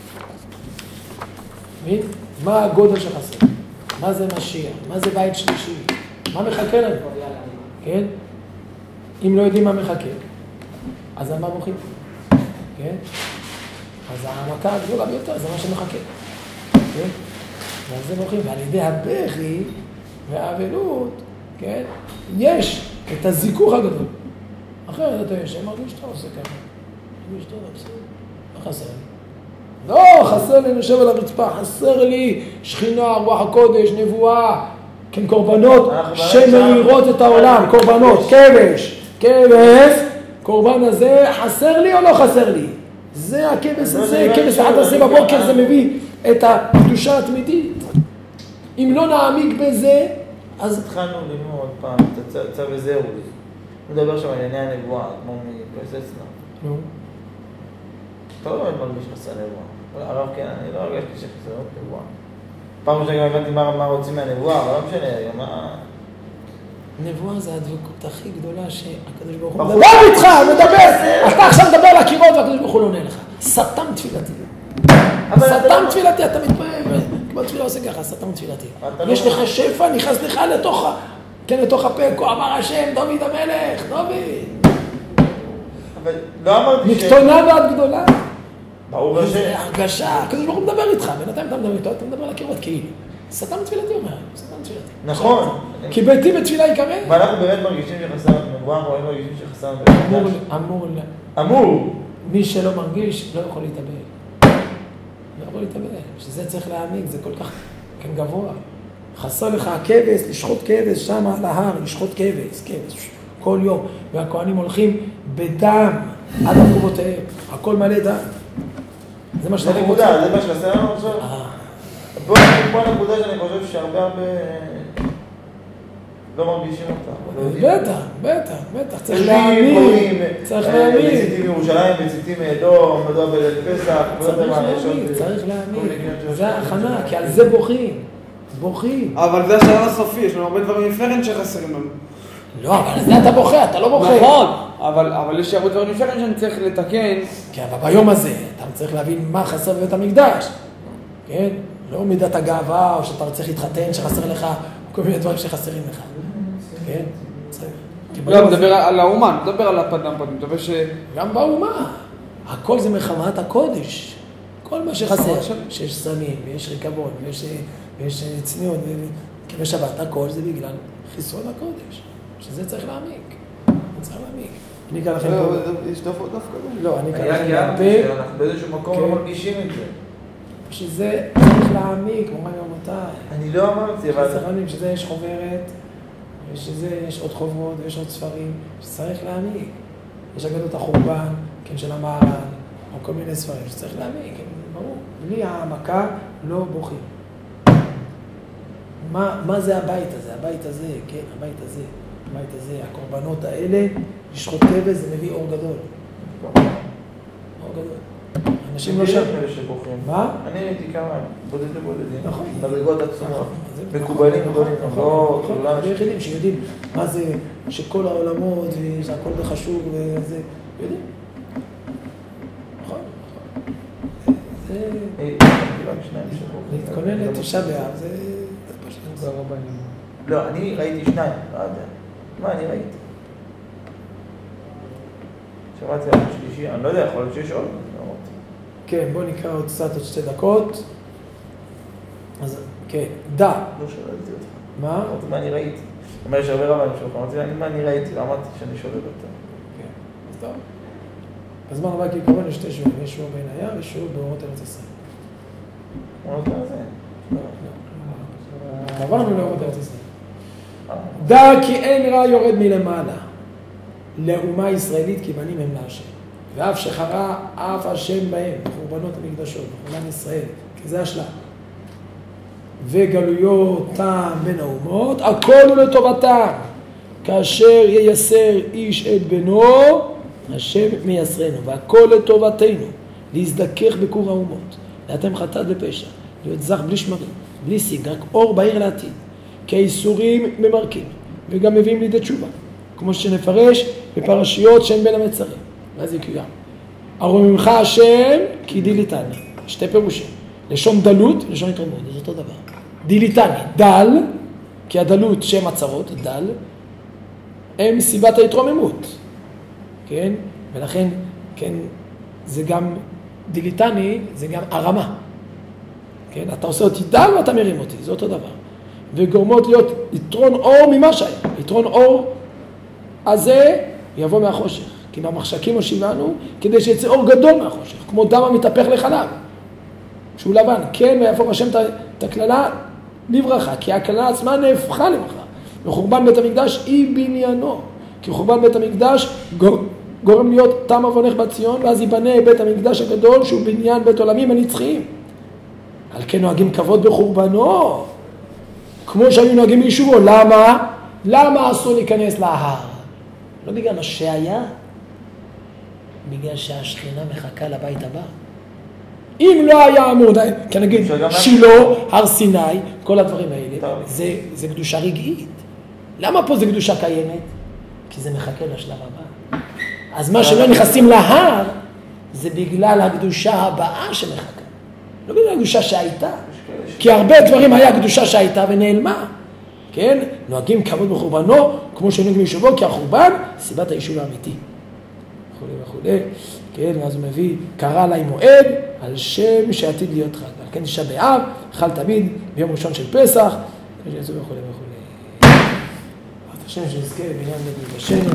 מבין? מה הגודל שחסר? מה זה משיח? מה זה בית שלישי? מה מחכה לנו? כן? אם לא יודעים מה מחכה, אז על מה בוכים? כן? אז המכה הגדולה ביותר, זה מה שמחכה. כן? ועל זה בוכים, ועל ידי הבכי והאבלות, כן? יש את הזיכוך הגדול. אחרת אתה יושב, מרגיש שאתה עושה ככה. מרגיש שאתה עושה. מה חסר לי? לא, חסר לי, נשב על הרצפה, חסר לי שכינה, רוח הקודש, נבואה, כן, קורבנות שמאירות את העולם, קורבנות, כבש, קורבן הזה חסר לי או לא חסר לי? זה הכבש הזה, כבש 11 בבוקר, זה מביא את הקדושה התמידית. אם לא נעמיק בזה, אז... התחלנו ללמוד פעם את הצו וזהו. הוא מדבר שם על ענייני הנבואה, כמו מפרססנה. נו. אתה לא באמת מרגיש חסר נבואה. הרב כן, אני לא הרגשתי שחסר נבואה. פעם ראשונה גם הבנתי מה רוצים מהנבואה, אבל לא משנה, מה... נבואה זה הדבקות הכי גדולה שהקדוש ברוך הוא מדבר איתך, מדבר! אתה עכשיו מדבר לקירות והקדוש ברוך הוא לא עונה לך. סתם תפילתי. סתם תפילתי, אתה מתפעם. כמו תפילה עושה ככה, סתם תפילתי. יש לך שפע, נכנס לך לתוך הפה, כה אמר השם, דוד המלך, דוד. אבל לא אמרתי ש... מקטונה ועד גדולה. ברור השם. זה הרגשה, הקדוש ברוך הוא מדבר איתך, בינתיים אתה מדבר איתו, אתה מדבר לקירות כאילו. סתם תפילתי אומר, סתם תפילתי. נכון. כי ביתי בתפילה יקרא. ואנחנו באמת מרגישים שחסר נבואה, אנחנו באמת מרגישים שחסר נבואה. אמור. מי שלא מרגיש לא יכול להתאבל. לא יכול להתאבל. שזה צריך להעמיק, זה כל כך כן גבוה. חסר לך הכבש, לשחוט כבש שם על ההר, לשחוט כבש, כל יום. והכהנים הולכים בדם עד הרחובותיהם. הכל מלא דם. זה מה שאנחנו רוצים. זה מה שעשה לנו עכשיו? פה הנקודה שאני חושב שהרבה לא מרגישים אותה. בטח, צריך להאמין. בציטים ירושלים, בציטים אדום, מדוע בליל פסח, צריך להאמין. זה ההכנה, כי על זה בוכים. אבל זה השלב הסופי, יש לנו הרבה דברים לפני שחסרים לנו. לא, אבל על זה אתה בוכה, אתה לא בוכה. נכון, אבל יש הרבה דברים לפני שאני צריך לתקן. כן, אבל ביום הזה אתה צריך להבין מה חסר בבית המקדש. כן? לא מידת הגאווה, או שאתה צריך להתחתן, שחסר לך, כל מיני דברים שחסרים לך. כן? לא, מדבר על האומה, מדבר על הפדם, מדבר ש... גם באומה. הכל זה מחמת הקודש. כל מה שחסר, שיש סמים, ויש ריקבון, ויש צניעות, ובשבת, הכל זה בגלל חיסרון הקודש. שזה צריך להעמיק. אני אקרא לכם פה... יש דווקא? לא, אני אקרא לכם פה... אנחנו באיזשהו מקום לא מרגישים את זה. שזה צריך להעמיק, מוריי ורבותיי. אני לא אמרתי, אבל... צריך להעמיק, שזה יש חוברת, ושזה יש עוד חוברות, ויש עוד ספרים, שצריך להעמיק. יש אגדות החורבן, כן, של המהר"ל, או כל מיני ספרים, שצריך להעמיק, ברור. בלי העמקה לא בוכים. מה זה הבית הזה? הבית הזה, כן, הבית הזה, הקורבנות האלה, לשחוט כבש, זה מביא אור גדול. אור גדול. אנשים לא שם. מה? אני הייתי כמה בודדים. נכון. מדרגות עצומות. מקובלים גדולים. נכון. היחידים שיודעים מה זה, שכל העולמות, שהכל זה חשוב וזה, יודעים. נכון. זה... להתכונן לתשעה באב, זה פשוט. זה רבנים. לא, אני ראיתי שניים, לא יודע. מה אני ראיתי? שמעתי על השלישי, אני לא יודע, יכול להיות שיש עוד. כן, בואו נקרא עוד קצת, עוד 2 דקות. אז, כן, דע. לא שאלתי אותך. מה? אמרתי מה אני ראיתי. אומר, יש הרבה רבנים שלך, אמרתי מה אני ראיתי, אמרתי שאני שואל אותה. כן, אז טוב. בזמן הבא כעיקרון יש 2 שיעורים, יש שיעור בעין הים, יש שיעור באורות ארץ ישראל. אמרת מה זה? עברנו לאורות ארץ ישראל. דע כי אין רע יורד מלמעלה. לאומה ישראלית כי בנים הם להשם. ואף שחרה אף השם בהם, בחורבנות המקדשות, בחורבן ישראל, כי זה השלב. וגלויות טעם בין האומות, הכל הוא לטובתם. כאשר ייסר איש את בנו, השם מייסרנו, והכל לטובתנו, להזדכך בכור האומות, לאתם חטאת ופשע, להיות זך בלי שמרים, בלי שיג, רק אור בעיר לעתיד, כי האיסורים ממרקים, וגם מביאים לידי תשובה, כמו שנפרש בפרשיות שהן בין המצרים. ואז יקוים. הרוממך השם כי דיליתני. 2 פירושים. לשון דלות ולשון התרוממות. זה אותו דבר. דיליתני. דל, כי הדלות שם הצרות, דל, הם סיבת ההתרוממות. כן? ולכן, כן, זה גם דיליתני, זה גם הרמה. כן? אתה עושה אותי דל ואתה מרים אותי. זה אותו דבר. וגורמות להיות יתרון אור ממה שהיה. יתרון אור הזה יבוא מהחושך. כי במחשכים הושיבנו, כדי שיצא אור גדול מהחושך, כמו דם המתהפך לחלב, שהוא לבן. כן, ויהפוך השם את הכללה לברכה, כי ההקלה עצמה נהפכה לברכה. וחורבן בית המקדש היא בניינו, כי חורבן בית המקדש גורם להיות תם אבונך בציון, ואז ייבנה בית המקדש הגדול שהוא בניין בית עולמים הנצחיים. על כן נוהגים כבוד בחורבנו, כמו שהיו נוהגים ביישובו. למה? למה אסור להיכנס להר? לא בגלל מה שהיה, בגלל שהשכינה מחכה לבית הבא. אם לא היה אמור, כי נגיד שילה, הר סיני, כל הדברים האלה, זה קדושה רגעית. למה פה זה קדושה קיימת? כי זה מחכה לשלב הבא. אז מה שלא נכנסים להר, זה בגלל הקדושה הבאה שמחכה. לא בגלל הקדושה שהייתה. כי הרבה דברים היה קדושה שהייתה ונעלמה. כן? נוהגים כבוד בחורבנו, כמו שנוהגים ביישובו, כי החורבן, סיבת היישוב האמיתי. וכו' וכו'. כן, ואז הוא מביא, קרא עליי מועד, על שם שעתיד להיות חג. על כן תשעה באב, חל תמיד ביום ראשון של פסח, וכו' וכו'. אז השם שנזכה, בעניין נגיד השם.